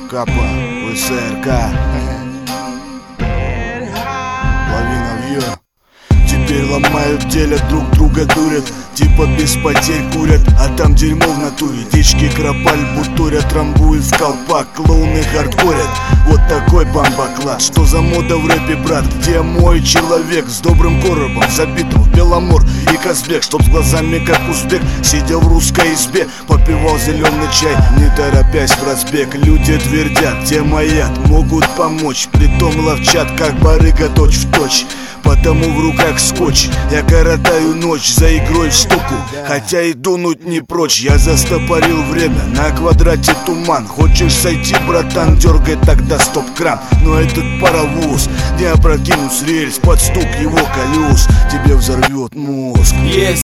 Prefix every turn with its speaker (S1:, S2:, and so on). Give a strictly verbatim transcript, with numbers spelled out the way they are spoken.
S1: Капа, ВСРК, лавина вьё. Теперь ломают, делят, друг друга дурят, типа без потерь курят, а там дерьмо в натуре. Дички кропаль бутурят, трамбуют в колпак, клоуны хардкорят. Вот такой бомбоклад. Что за мода в рэпе, брат? Где мой человек с добрым коробом, забитым в Беломор и Казбек, чтоб с глазами как узбек сидел в русской избе, попивал зеленый чай, не торопясь в разбег. Люди твердят, те маят, могут помочь, притом ловчат, как барыга точь в точь. Потому в руках скотч, я коротаю ночь за игрой в штуку, хотя и дунуть не прочь. Я застопорил время, на квадрате туман. Хочешь сойти, братан, дергай тогда стоп-кран. Но этот паровоз не опрокинут с рельс под стук его колес, тебе взорвет мозг.
S2: Есть